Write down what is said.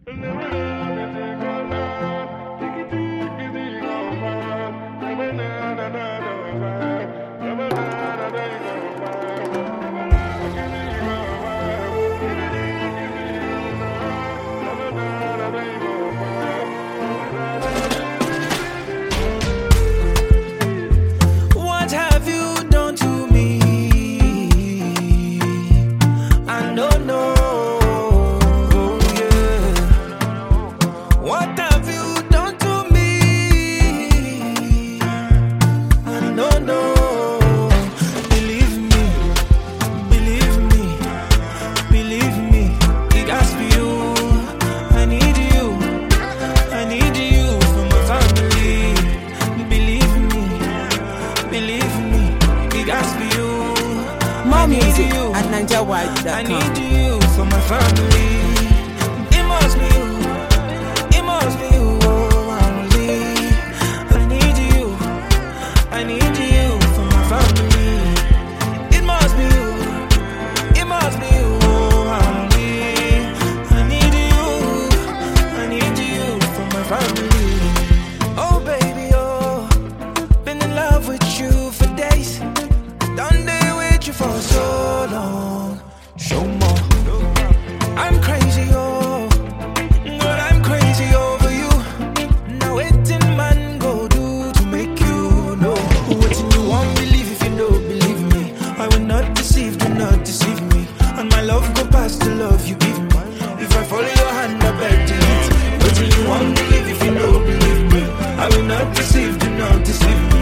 What have you done to me? I don't know. Yeah. What have you done to me? I don't know. Believe me, believe me, believe me. It has to be you. I need you. I need you for my family. Believe me, believe me. It has to be you. More music you. at NigerWide.com. I need you for my family. It must be you. It must be you. Oh, only. I need you. I need you for my family. It must be you. It must be you. Oh, only. I need you. I need you for my family. Oh, baby, oh. Been in love with you for days. Done day with you for so long. Show more. I'm crazy, oh. Girl, I'm crazy over you. Now waiting man go do to make you know. What you won't believe if you don't believe me. I will not deceive, do not deceive me. And my love go past the love you give me. If I follow your hand, I beg delete. What you won't believe if you don't believe me. I will not deceive, do not deceive me.